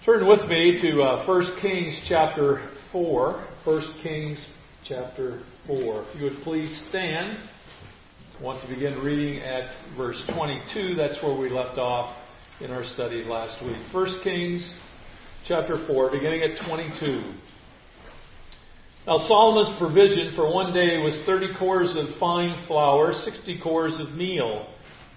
Turn with me to 1 Kings chapter 4. 1 Kings chapter 4. If you would please stand. I want to begin reading at verse 22. That's where we left off in our study last week. 1 Kings chapter 4, beginning at 22. Now Solomon's provision for one day was 30 cores of fine flour, 60 cores of meal,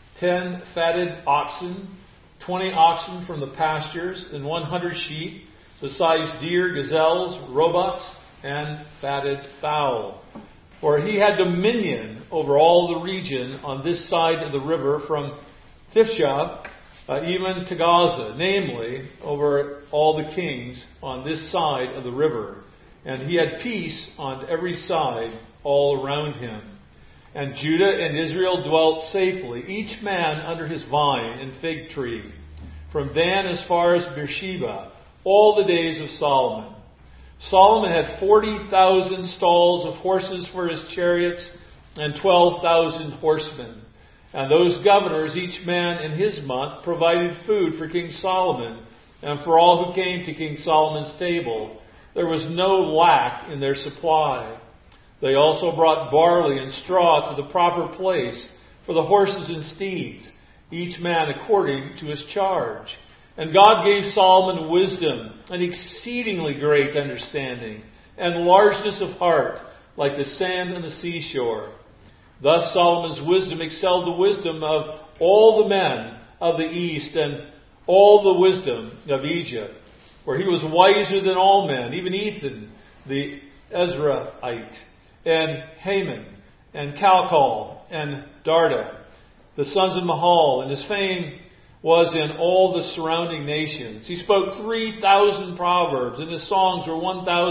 10 fatted oxen, 20 oxen from the pastures, and 100 sheep, besides deer, gazelles, roebucks, and fatted fowl. For he had dominion over all the region on this side of the river from Tiphsah even to Gaza, namely, over all the kings on this side of the river. And he had peace on every side all around him. And Judah and Israel dwelt safely, each man under his vine and fig tree, from Dan as far as Beersheba, all the days of Solomon. Solomon had 40,000 stalls of horses for his chariots, and 12,000 horsemen. And those governors, each man in his month, provided food for King Solomon, and for all who came to King Solomon's table. There was no lack in their supply. They also brought barley and straw to the proper place for the horses and steeds, each man according to his charge. And God gave Solomon wisdom and exceedingly great understanding, and largeness of heart, like the sand on the seashore. Thus Solomon's wisdom excelled the wisdom of all the men of the east and all the wisdom of Egypt. For he was wiser than all men, even Ethan the Ezraite, and Haman, and Calcol, and Darda, the sons of Mahal, and his fame was in all the surrounding nations. He spoke 3,000 proverbs, and his songs were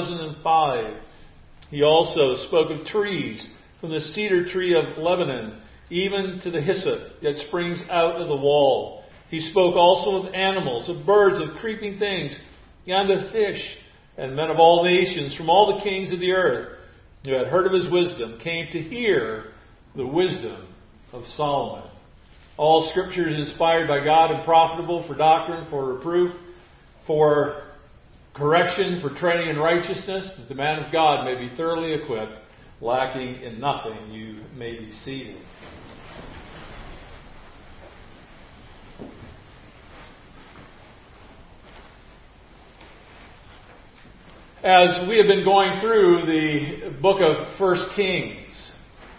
1,005. He also spoke of trees, from the cedar tree of Lebanon, even to the hyssop that springs out of the wall. He spoke also of animals, of birds, of creeping things, and of fish. And men of all nations, from all the kings of the earth, who had heard of his wisdom, came to hear the wisdom of Solomon. All Scripture is inspired by God and profitable for doctrine, for reproof, for correction, for training in righteousness, that the man of God may be thoroughly equipped, lacking in nothing. You may be seated. As we have been going through the book of 1 Kings,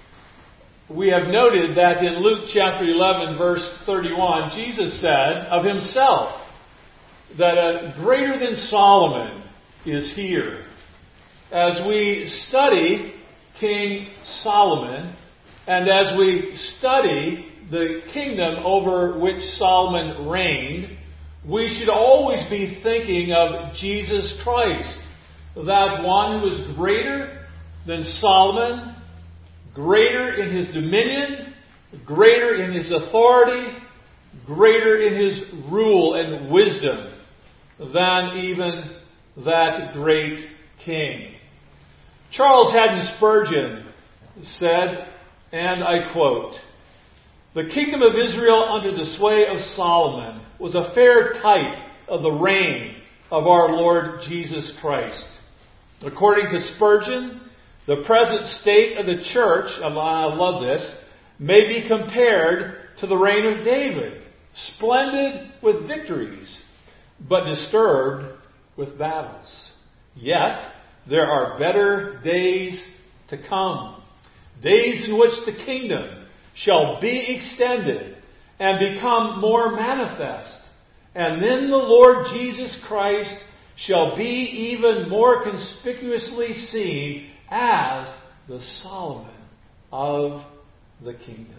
we have noted that in Luke chapter 11, verse 31, Jesus said of himself that a greater than Solomon is here. As we study King Solomon, and as we study the kingdom over which Solomon reigned, we should always be thinking of Jesus Christ, that one who is greater than Solomon, greater in his dominion, greater in his authority, greater in his rule and wisdom than even that great king. Charles Haddon Spurgeon said, and I quote, "The kingdom of Israel under the sway of Solomon was a fair type of the reign of our Lord Jesus Christ. According to Spurgeon, the present state of the church," I love this, "may be compared to the reign of David, splendid with victories, but disturbed with battles. Yet there are better days to come, days in which the kingdom shall be extended and become more manifest, and then the Lord Jesus Christ shall be even more conspicuously seen as the Solomon of the kingdom."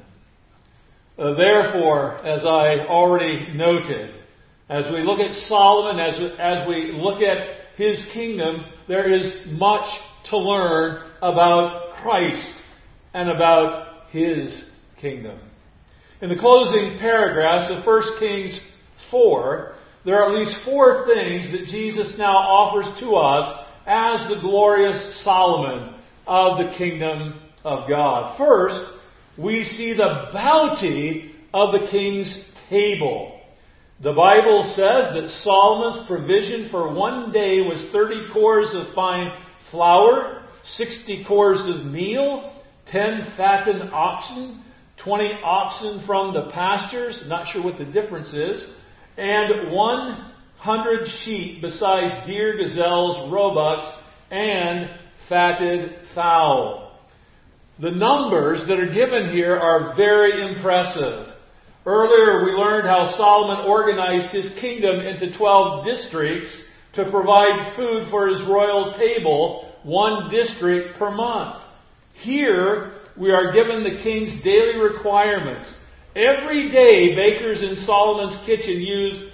Therefore, as I already noted, as we look at Solomon, as we look at his kingdom, there is much to learn about Christ and about his kingdom. In the closing paragraphs of 1 Kings 4, there are at least 4 things that Jesus now offers to us as the glorious Solomon of the kingdom of God. First, we see the bounty of the king's table. The Bible says that Solomon's provision for one day was 30 cores of fine flour, 60 cores of meal, 10 fattened oxen, 20 oxen from the pastures, not sure what the difference is, and 100 sheep besides deer, gazelles, roebucks, and fatted fowl. The numbers that are given here are very impressive. Earlier we learned how Solomon organized his kingdom into 12 districts to provide food for his royal table, one district per month. Here we are given the king's daily requirements. Every day bakers in Solomon's kitchen used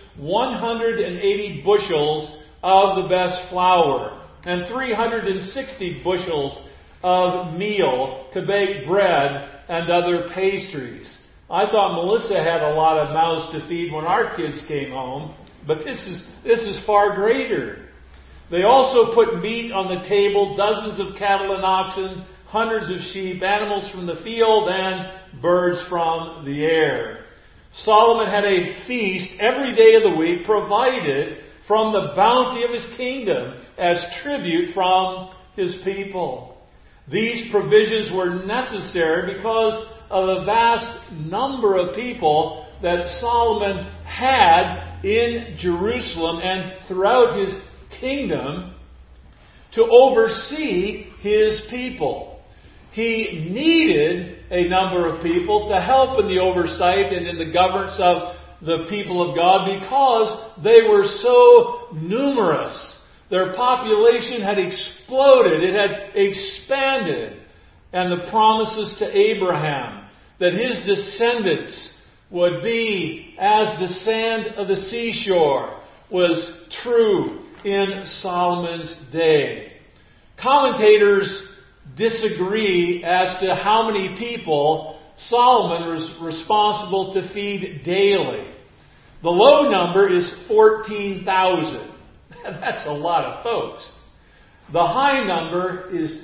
180 bushels of the best flour and 360 bushels of meal to bake bread and other pastries. I thought Melissa had a lot of mouths to feed when our kids came home, but this is far greater. They also put meat on the table, dozens of cattle and oxen, hundreds of sheep, animals from the field, and birds from the air. Solomon had a feast every day of the week provided from the bounty of his kingdom as tribute from his people. These provisions were necessary because of the vast number of people that Solomon had in Jerusalem and throughout his kingdom to oversee his people. He needed a number of people to help in the oversight and in the governance of the people of God because they were so numerous. Their population had exploded. It had expanded. And the promises to Abraham that his descendants would be as the sand of the seashore was true in Solomon's day. Commentators disagree as to how many people Solomon was responsible to feed daily. The low number is 14,000. That's a lot of folks. The high number is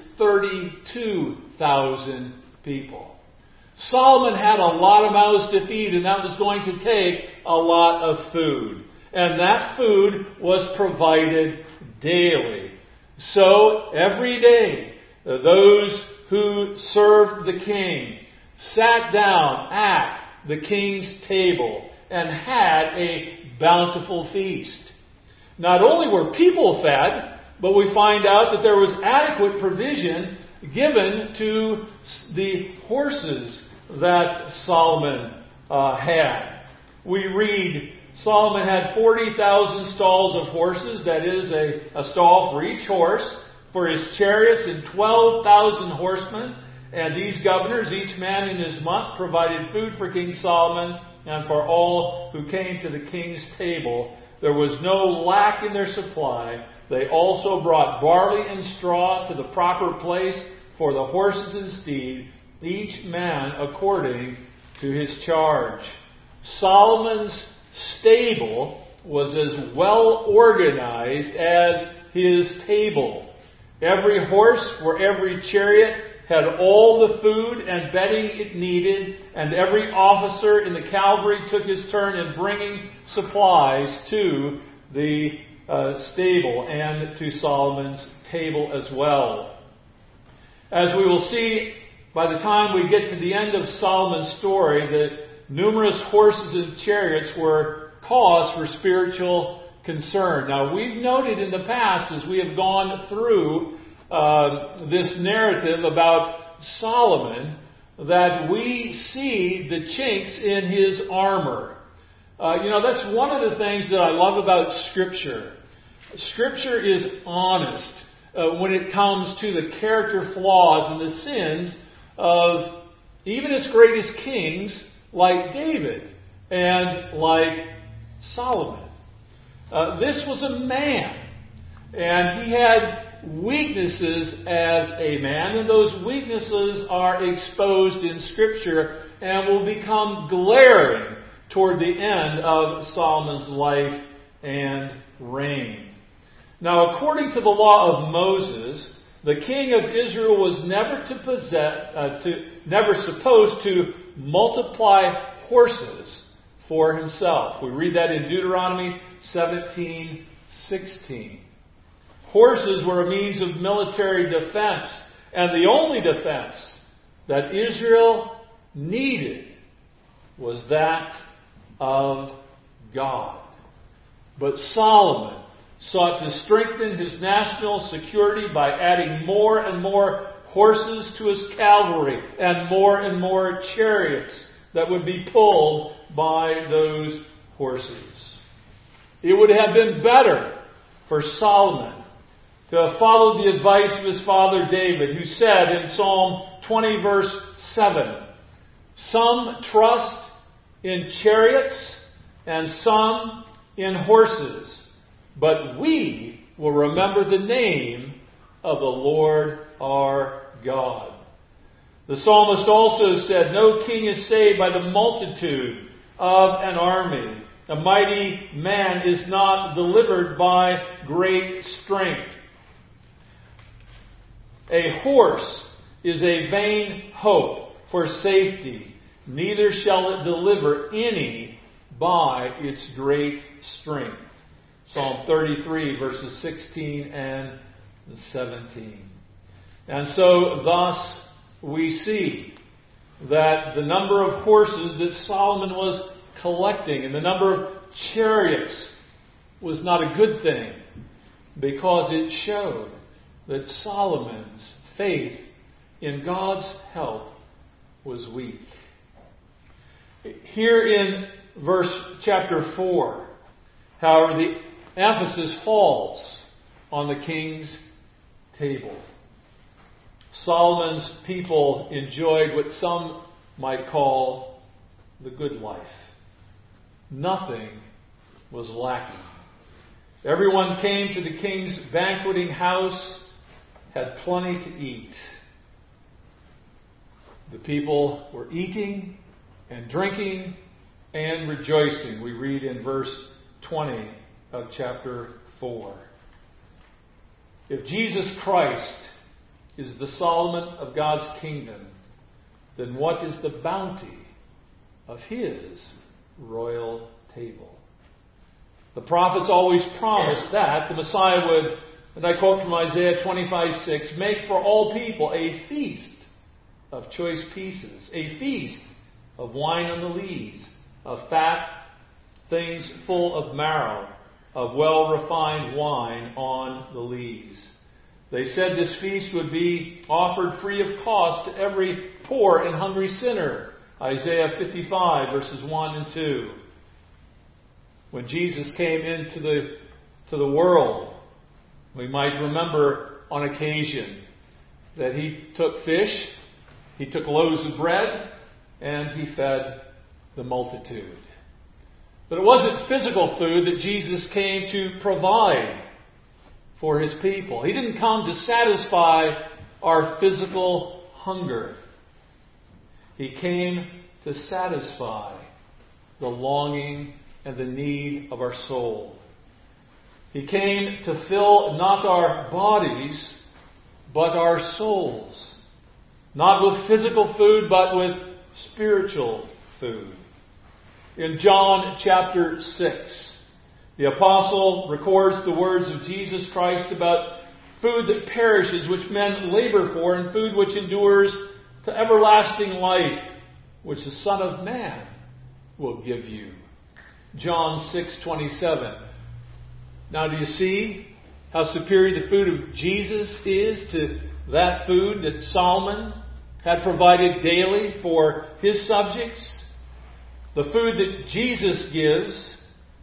32,000 people. Solomon had a lot of mouths to feed, and that was going to take a lot of food. And that food was provided daily. So every day, those who served the king sat down at the king's table and had a bountiful feast. Not only were people fed, but we find out that there was adequate provision given to the horses that Solomon had. We read Solomon had 40,000 stalls of horses, that is a stall for each horse, for his chariots, and 12,000 horsemen. And these governors, each man in his month, provided food for King Solomon and for all who came to the king's table. There was no lack in their supply. They also brought barley and straw to the proper place for the horses and steed, each man according to his charge. Solomon's stable was as well organized as his table. Every horse for every chariot had all the food and bedding it needed, and every officer in the cavalry took his turn in bringing supplies to the stable and to Solomon's table as well. As we will see, by the time we get to the end of Solomon's story, the numerous horses and chariots were cause for spiritual concern. Now, we've noted in the past, as we have gone through this narrative about Solomon, that we see the chinks in his armor. That's one of the things that I love about Scripture. Scripture is honest when it comes to the character flaws and the sins of even its greatest kings like David and like Solomon. This was a man, and he had weaknesses as a man, and those weaknesses are exposed in Scripture and will become glaring toward the end of Solomon's life and reign. Now, according to the law of Moses, the king of Israel was never supposed to multiply horses for himself. We read that in Deuteronomy 17:16. Horses were a means of military defense, and the only defense that Israel needed was that of God. But Solomon sought to strengthen his national security by adding more and more horses to his cavalry and more chariots that would be pulled by those horses. It would have been better for Solomon to have followed the advice of his father David, who said in Psalm 20 verse 7, "Some trust in chariots and some in horses, but we will remember the name of the Lord our God." The psalmist also said, "No king is saved by the multitude of an army. A mighty man is not delivered by great strength." A horse is a vain hope for safety, neither shall it deliver any by its great strength. Psalm 33 verses 16 and 17. And so thus we see that the number of horses that Solomon was collecting and the number of chariots was not a good thing, because it showed that Solomon's faith in God's help was weak. Here in chapter 4, however, the emphasis falls on the king's table. Solomon's people enjoyed what some might call the good life. Nothing was lacking. Everyone came to the king's banqueting house, had plenty to eat. The people were eating and drinking and rejoicing. We read in verse 20 of chapter 4. If Jesus Christ is the Solomon of God's kingdom, then what is the bounty of his royal table? The prophets always promised that the Messiah would, and I quote from Isaiah 25:6, "make for all people a feast of choice pieces, a feast of wine on the lees, of fat things full of marrow, of well-refined wine on the lees." They said this feast would be offered free of cost to every poor and hungry sinner. Isaiah 55 verses 1 and 2. When Jesus came into the world, we might remember on occasion that he took fish, he took loaves of bread, and he fed the multitude. But it wasn't physical food that Jesus came to provide for his people. He didn't come to satisfy our physical hunger. He came to satisfy the longing and the need of our soul. He came to fill not our bodies, but our souls. Not with physical food, but with spiritual food. In John chapter 6, the apostle records the words of Jesus Christ about food that perishes, which men labor for, and food which endures to everlasting life, which the Son of Man will give you. John 6:27. Now do you see how superior the food of Jesus is to that food that Solomon had provided daily for his subjects? The food that Jesus gives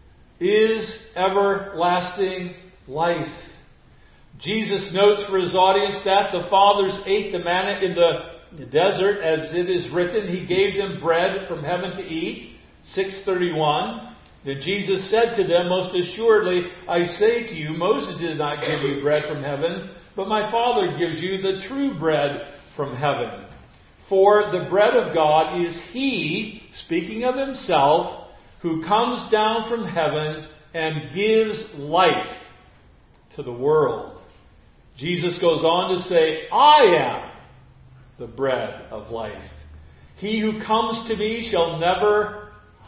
is everlasting life. Jesus notes for his audience that the fathers ate the manna in the desert, as it is written, he gave them bread from heaven to eat. 6:31. Then Jesus said to them, "Most assuredly, I say to you, Moses did not give you bread from heaven, but my Father gives you the true bread from heaven. For the bread of God is he," speaking of himself, "who comes down from heaven and gives life to the world." Jesus goes on to say, "I am the bread of life. He who comes to me shall never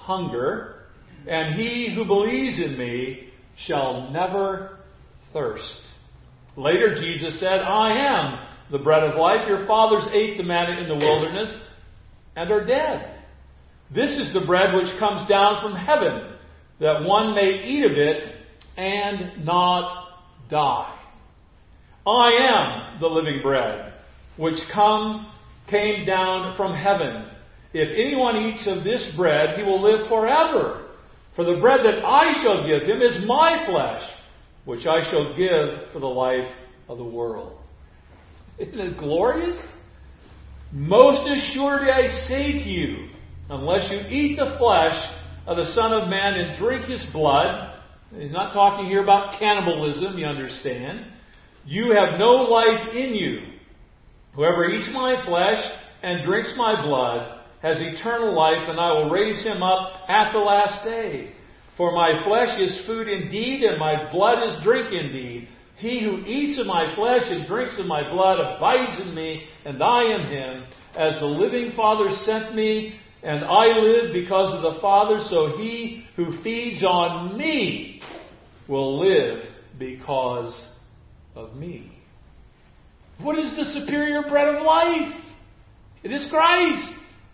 hunger, and he who believes in me shall never thirst. Later Jesus said, I am the bread of life. Your fathers ate the manna in the wilderness and are dead. This is the bread which comes down from heaven, that one may eat of it and not die. I am the living bread, which came down from heaven. If anyone eats of this bread, he will live forever. For the bread that I shall give him is my flesh, which I shall give for the life of the world. Isn't it glorious? Most assuredly I say to you, unless you eat the flesh of the Son of Man and drink his blood, he's not talking here about cannibalism, you understand, you have no life in you. Whoever eats my flesh and drinks my blood has eternal life, and I will raise him up at the last day. For my flesh is food indeed, and my blood is drink indeed. He who eats of my flesh and drinks of my blood abides in me, and I in him. As the living Father sent me, and I live because of the Father, so he who feeds on me will live because of me. What is the superior bread of life? It is Christ.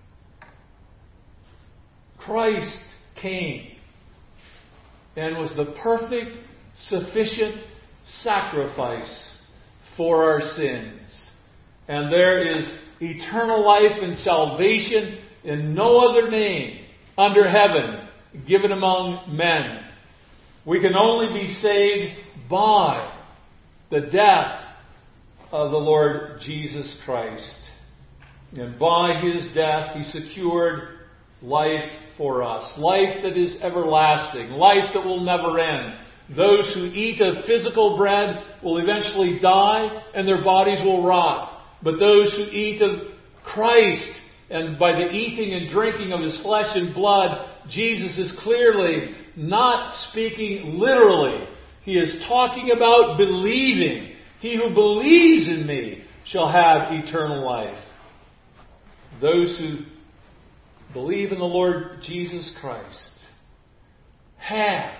Christ came and was the perfect, sufficient sacrifice for our sins. And there is eternal life and salvation in no other name under heaven given among men. We can only be saved by the death of the Lord Jesus Christ. And by his death, he secured life for us. Life that is everlasting. Life that will never end. Those who eat of physical bread will eventually die and their bodies will rot. But those who eat of Christ, and by the eating and drinking of his flesh and blood, Jesus is clearly not speaking literally. He is talking about believing. He who believes in me shall have eternal life. Those who believe in the Lord Jesus Christ have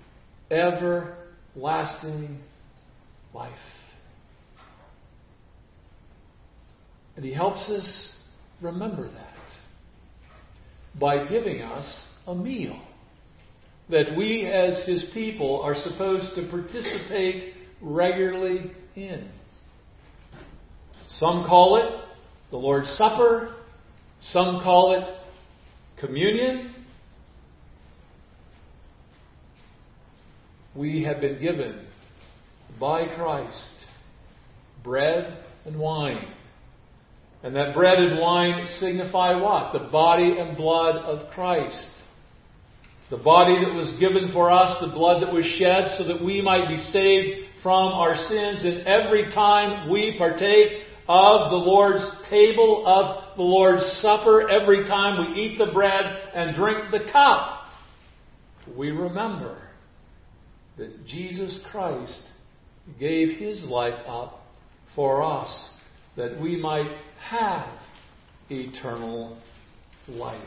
everlasting life. And he helps us remember that by giving us a meal that we as his people are supposed to participate regularly in. Some call it the Lord's Supper. Some call it communion. We have been given by Christ bread and wine. And that bread and wine signify what? The body and blood of Christ. The body that was given for us, the blood that was shed so that we might be saved from our sins. And every time we partake of the Lord's table, of the Lord's Supper, every time we eat the bread and drink the cup, we remember that Jesus Christ gave his life up for us, that we might have eternal life.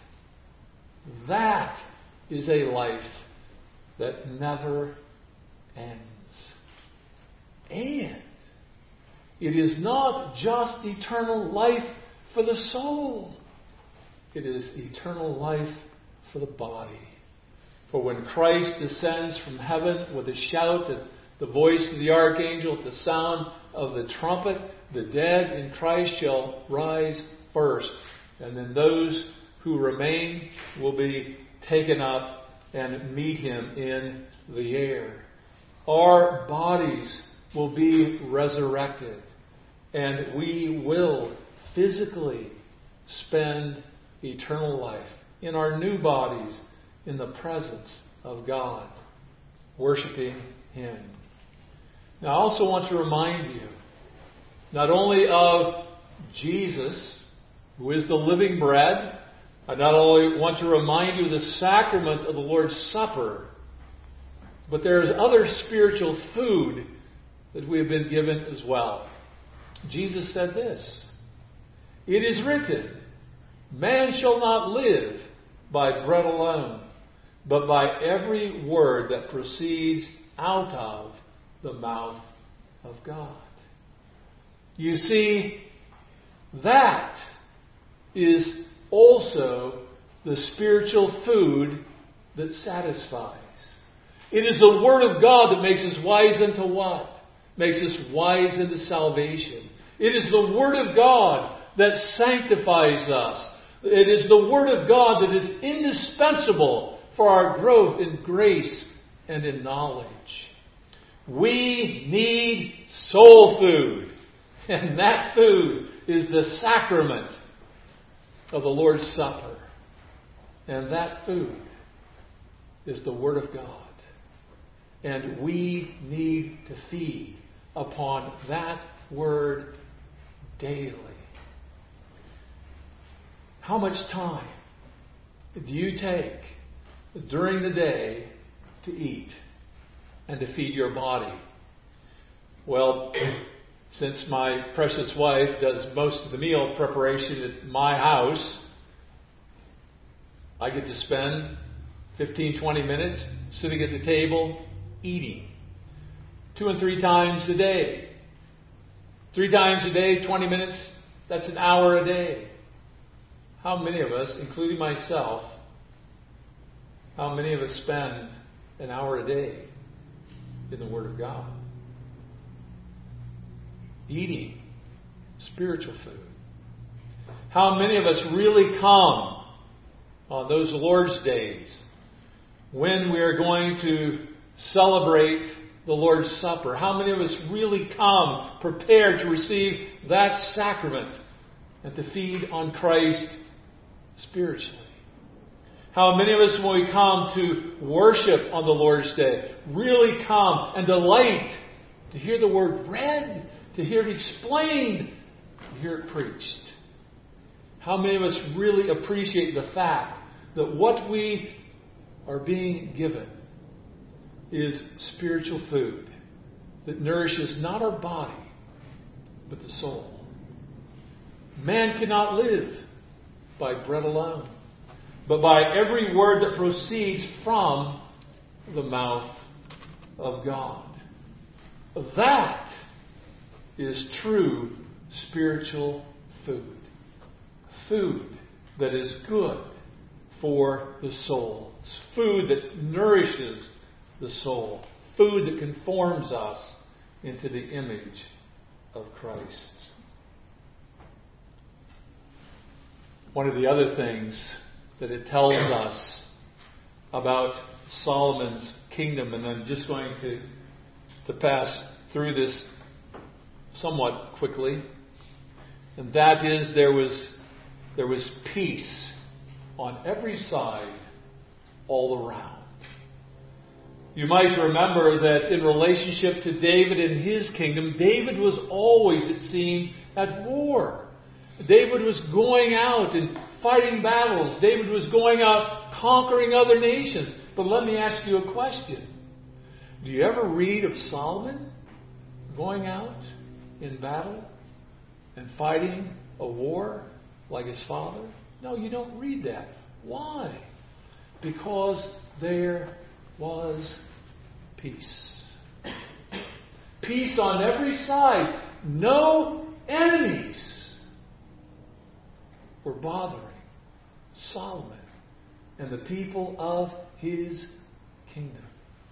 That is a life that never ends. And it is not just eternal life for the soul. It is eternal life for the body. For when Christ descends from heaven with a shout at the voice of the archangel, at the sound of the trumpet, the dead in Christ shall rise first. And then those who remain will be taken up and meet him in the air. Our bodies will be resurrected. And we will physically spend eternal life in our new bodies in the presence of God, worshiping him. Now, I also want to remind you not only of Jesus, who is the living bread. I not only want to remind you of the sacrament of the Lord's Supper, but there is other spiritual food that we have been given as well. Jesus said this, "It is written, man shall not live by bread alone, but by every word that proceeds out of the mouth of God. You see, that is also the spiritual food that satisfies. It is the Word of God that makes us wise unto what? Makes us wise unto salvation. It is the Word of God that sanctifies us. It is the Word of God that is indispensable for our growth in grace and in knowledge. We need soul food. And that food is the sacrament of the Lord's Supper. And that food is the Word of God. And we need to feed upon that Word daily. How much time do you take during the day to eat and to feed your body? Well, since my precious wife does most of the meal preparation at my house, I get to spend 15, 20 minutes sitting at the table eating 2 and 3 times a day. 3 times a day, 20 minutes, that's an hour a day. How many of us, including myself, how many of us spend an hour a day in the Word of God? Eating spiritual food. How many of us really come on those Lord's days when we are going to celebrate the Lord's Supper? How many of us really come prepared to receive that sacrament and to feed on Christ spiritually? How many of us, when we come to worship on the Lord's Day, really come and delight to hear the Word read, to hear it explained, to hear it preached? How many of us really appreciate the fact that what we are being given is spiritual food that nourishes not our body, but the soul? Man cannot live by bread alone, but by every word that proceeds from the mouth of God. That is true spiritual food. Food that is good for the soul. It's food that nourishes the soul. Food that conforms us into the image of Christ. One of the other things that it tells us about Solomon's kingdom, and I'm just going to pass through this somewhat quickly, and that is there was peace on every side all around. You might remember that in relationship to David and his kingdom, David was always, it seemed, at war. David was going out and fighting battles. David was going out conquering other nations. But let me ask you a question. Do you ever read of Solomon going out in battle and fighting a war like his father? No, you don't read that. Why? Because there was peace. Peace on every side. No enemies were bothering Solomon and the people of his kingdom.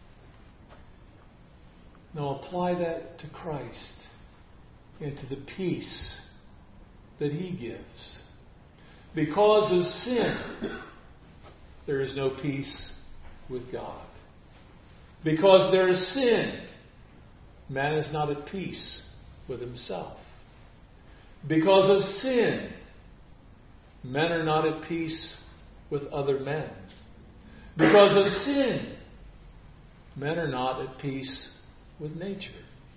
Now apply that to Christ and to the peace that He gives. Because of sin, there is no peace with God. Because there is sin, man is not at peace with himself. Because of sin, men are not at peace with other men. Because of sin, men are not at peace with nature.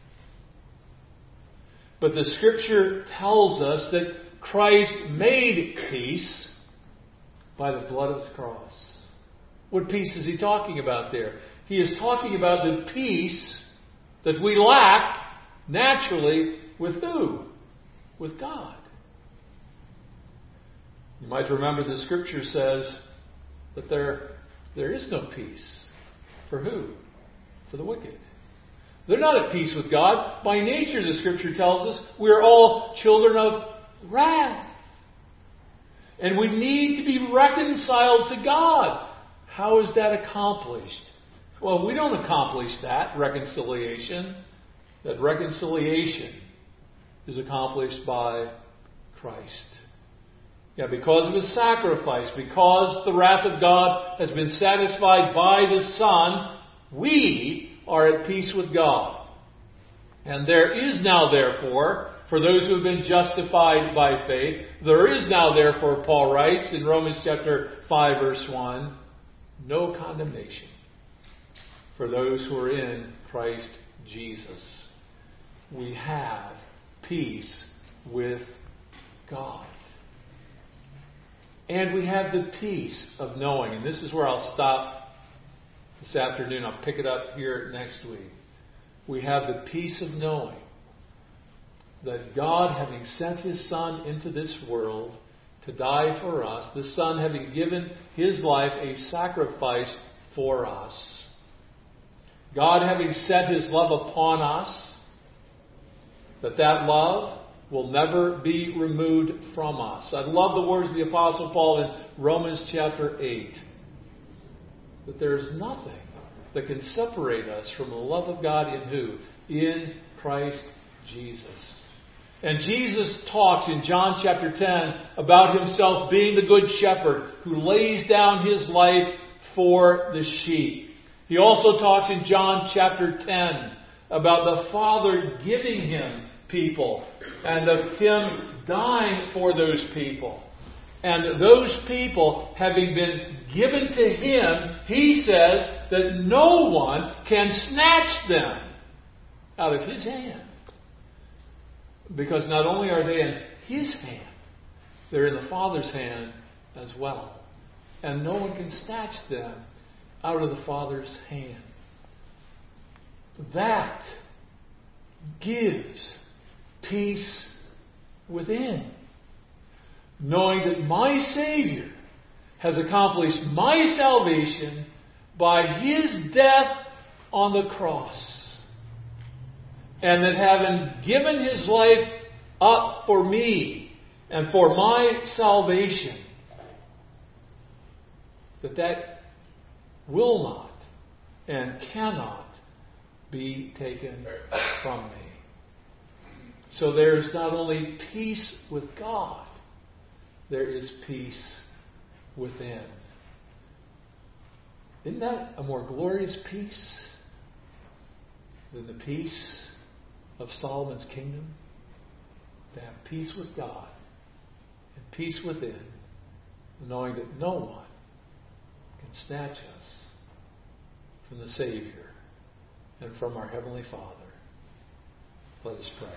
But the Scripture tells us that Christ made peace by the blood of His cross. What peace is He talking about there? He is talking about the peace that we lack naturally with who? With God. You might remember the Scripture says that there is no peace. For who? For the wicked. They're not at peace with God. By nature, the Scripture tells us, we are all children of wrath. And we need to be reconciled to God. How is that accomplished? Well, we don't accomplish that, reconciliation. That reconciliation is accomplished by Christ. Yeah, because of His sacrifice, because the wrath of God has been satisfied by the Son, we are at peace with God. And there is now, therefore, for those who have been justified by faith, there is now, therefore, Paul writes in Romans chapter 5, verse 1, no condemnation for those who are in Christ Jesus. We have peace with God. And we have the peace of knowing, and this is where I'll stop this afternoon. I'll pick it up here next week. We have the peace of knowing that God, having sent His Son into this world to die for us, the Son having given His life a sacrifice for us, God having set His love upon us, that love will never be removed from us. I love the words of the Apostle Paul in Romans chapter 8. That there is nothing that can separate us from the love of God in who? In Christ Jesus. And Jesus talks in John chapter 10 about Himself being the good shepherd who lays down His life for the sheep. He also talks in John chapter 10 about the Father giving Him people and of Him dying for those people. And those people having been given to Him, He says that no one can snatch them out of His hand. Because not only are they in His hand, they're in the Father's hand as well. And no one can snatch them out of the Father's hand. That gives peace within. Knowing that my Savior has accomplished my salvation by His death on the cross. And that having given His life up for me and for my salvation, that will not and cannot be taken from me. So there is not only peace with God, there is peace within. Isn't that a more glorious peace than the peace of Solomon's kingdom? To have peace with God and peace within, knowing that no one can snatch us from the Savior and from our Heavenly Father. Let us pray.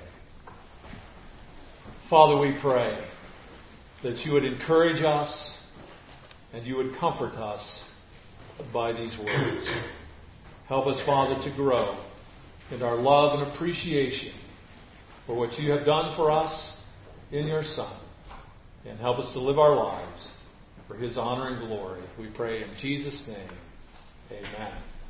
Father, we pray that You would encourage us and You would comfort us by these words. Help us, Father, to grow in our love and appreciation for what You have done for us in Your Son. And help us to live our lives for His honor and glory. We pray in Jesus' name. Amen.